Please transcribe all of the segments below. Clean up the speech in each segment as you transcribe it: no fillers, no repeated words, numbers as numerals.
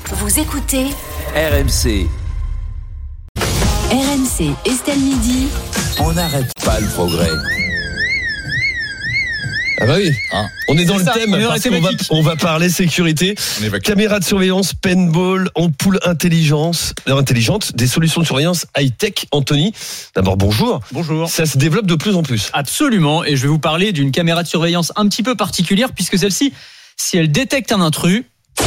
Vous écoutez RMC. RMC Estelle Midi. On n'arrête pas le progrès. Ah bah oui, on est dans le thème parce qu'on va parler sécurité, caméras de surveillance, paintball, ampoule intelligente, des solutions de surveillance high-tech. Anthony, d'abord bonjour. Bonjour. Ça se développe de plus en plus. Absolument, et je vais vous parler d'une caméra de surveillance un petit peu particulière puisque celle-ci, si elle détecte un intrus...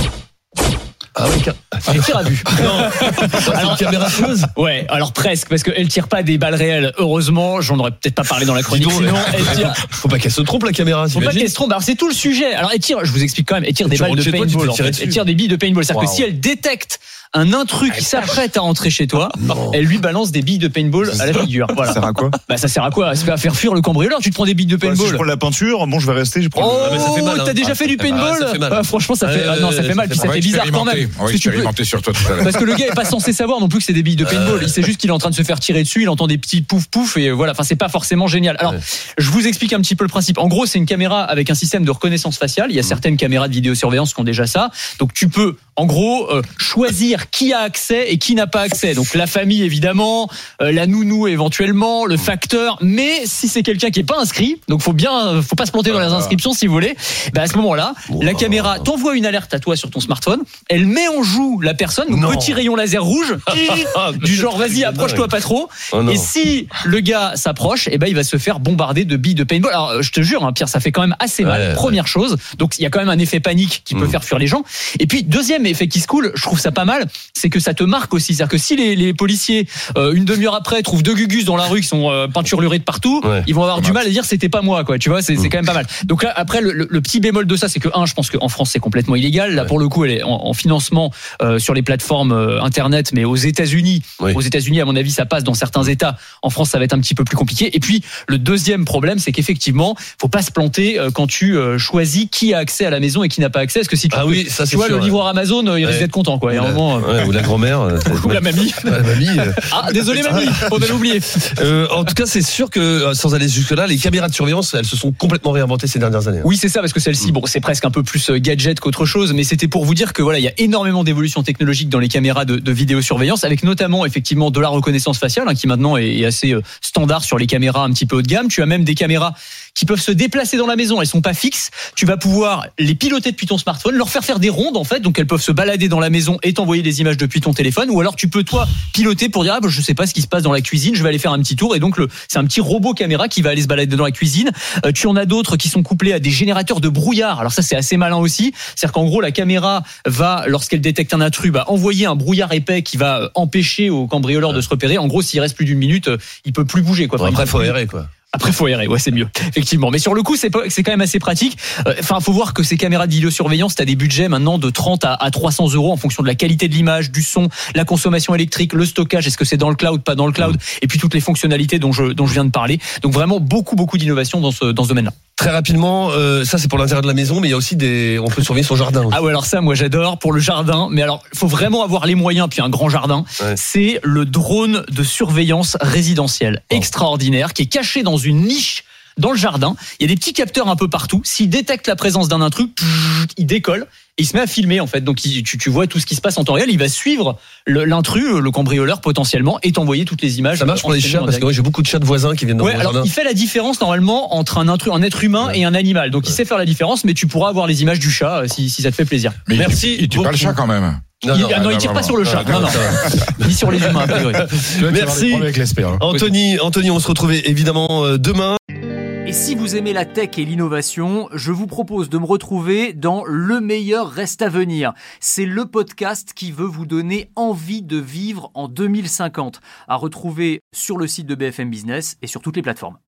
Ah oui, elle tire à vue. Non, c'est une caméra tueuse. Ouais, alors presque, parce qu'elle tire pas des balles réelles. Heureusement, j'en aurais peut-être pas parlé dans la chronique. Sinon, elle tire. Faut pas qu'elle se trompe la caméra. Faut pas qu'elle se trompe. Alors c'est tout le sujet. Alors elle tire. Je vous explique quand même. Elle tire des balles de paintball. En fait. Elle tire des billes de paintball. C'est-à-dire que si elle détecte un intrus qui s'apprête à entrer chez toi, elle lui balance des billes de paintball à la figure. Voilà. Ça sert à quoi ? Bah ça sert à quoi ? C'est à faire fuir le cambrioleur. Tu te prends des billes de paintball. Si je prends la peinture, bon, je vais rester. mais ça fait mal. T'as déjà fait du paintball ? Franchement, ça fait non, ça fait mal. Puis ça fait bizarre quand même. On va expérimenter sur toi tout à l'heure. Parce que le gars est pas censé savoir non plus que c'est des billes de paintball. Il sait juste qu'il est en train de se faire tirer dessus. Il entend des petits pouf pouf et voilà. Enfin, c'est pas forcément génial. Alors, je vous explique un petit peu le principe. En gros, c'est une caméra avec un système de reconnaissance faciale. Il y a certaines caméras de vidéosurveillance qui ont déjà ça. Donc, tu peux, en gros, choisir qui a accès et qui n'a pas accès. Donc, la famille évidemment, la nounou éventuellement, le facteur. Mais si c'est quelqu'un qui est pas inscrit, donc faut pas se planter dans les inscriptions si vous voulez. À ce moment-là, la caméra t'envoie une alerte à toi sur ton smartphone. Elle met en joue la personne. Donc, petit rayon laser rouge du genre vas-y approche-toi pas trop et si le gars s'approche il va se faire bombarder de billes de paintball. Alors je te jure Pierre, ça fait quand même assez mal. Première chose, donc il y a quand même un effet panique qui peut faire fuir les gens. Et puis deuxième effet qui se coule, je trouve ça pas mal, c'est que ça te marque aussi. C'est-à-dire que si les policiers une demi-heure après trouvent deux gugus dans la rue qui sont peinturlurés de partout, ils vont avoir du mal à dire c'était pas moi quoi. Tu vois, c'est quand même pas mal. Donc là après le petit bémol de ça, c'est que je pense qu'en France c'est complètement illégal. Là pour le coup elle est en financement sur les plateformes internet, mais aux États-Unis, à mon avis, ça passe dans certains États. En France, ça va être un petit peu plus compliqué. Et puis, le deuxième problème, c'est qu'effectivement, faut pas se planter quand tu choisis qui a accès à la maison et qui n'a pas accès. Parce que si tu vois le livreur Amazon, il risque d'être content, quoi. Ou la grand-mère, ou la mamie. Désolé mamie, on avait oublié. En tout cas, c'est sûr que sans aller jusque-là, les caméras de surveillance, elles se sont complètement réinventées ces dernières années. Oui, c'est ça, parce que celle-ci, c'est presque un peu plus gadget qu'autre chose, mais c'était pour vous dire que il y a énormément d'évolutions technologiques dans les caméras de vidéosurveillance, avec notamment effectivement de la reconnaissance faciale qui maintenant est assez standard sur les caméras un petit peu haut de gamme. Tu as même des caméras qui peuvent se déplacer dans la maison, elles sont pas fixes. Tu vas pouvoir les piloter depuis ton smartphone, leur faire des rondes en fait, donc elles peuvent se balader dans la maison et t'envoyer des images depuis ton téléphone. Ou alors tu peux toi piloter pour dire je sais pas ce qui se passe dans la cuisine, je vais aller faire un petit tour. Et donc c'est un petit robot caméra qui va aller se balader dans la cuisine. Tu en as d'autres qui sont couplés à des générateurs de brouillard. Alors ça c'est assez malin aussi, c'est-à-dire qu'en gros la caméra va, lorsqu'elle détecte un intrus, envoyer un brouillard épais qui va empêcher au cambrioleur de se repérer. En gros, s'il reste plus d'une minute, il peut plus bouger, quoi. Après, faut aérer, quoi. Après, faut aérer, c'est mieux, effectivement. Mais sur le coup, c'est quand même assez pratique. Faut voir que ces caméras de vidéosurveillance, t'as des budgets maintenant de 30 à 300 € en fonction de la qualité de l'image, du son, la consommation électrique, le stockage, est-ce que c'est dans le cloud, pas dans le cloud, et puis toutes les fonctionnalités dont je viens de parler. Donc vraiment beaucoup d'innovation dans ce domaine-là. Très rapidement, ça c'est pour l'intérieur de la maison, mais il y a aussi on peut surveiller son jardin. Ah ouais, alors ça, moi j'adore pour le jardin. Mais alors, faut vraiment avoir les moyens puis un grand jardin. C'est le drone de surveillance résidentielle extraordinaire qui est caché dans une niche dans le jardin. Il y a des petits capteurs un peu partout. S'il détecte la présence d'un intrus, il décolle. Et il se met à filmer en fait, donc tu vois tout ce qui se passe en temps réel. Il va suivre l'intrus, le cambrioleur potentiellement, et t'envoyer toutes les images. Ça marche pour les chats parce que j'ai beaucoup de chats de voisins qui viennent dans mon jardin. Alors il fait la différence normalement entre un être humain et un animal. Donc il sait faire la différence, mais tu pourras avoir les images du chat si ça te fait plaisir. Mais merci. Il tue pas le chat quand même. Non, il tire pas sur le chat. Non. Ni sur les humains a priori. Merci. Anthony, on se retrouve évidemment demain. Et si vous aimez la tech et l'innovation, je vous propose de me retrouver dans Le meilleur reste à venir. C'est le podcast qui veut vous donner envie de vivre en 2050. À retrouver sur le site de BFM Business et sur toutes les plateformes.